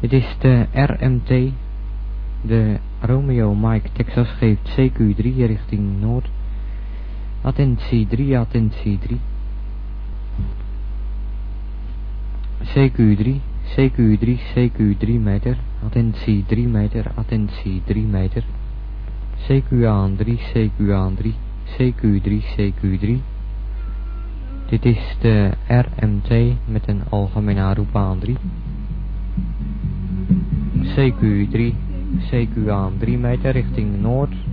Dit is de RMT, de Romeo Mike Texas geeft CQ3 richting Noord. Attentie 3, attentie 3. CQ3, CQ3, CQ3 meter. Attentie 3 meter, attentie 3 meter. CQ aan 3, CQ aan 3, CQ3, CQ3. Dit is de RMT met een algemene aanroep aan 3. CQ3, CQ aan 3 meter richting Noord.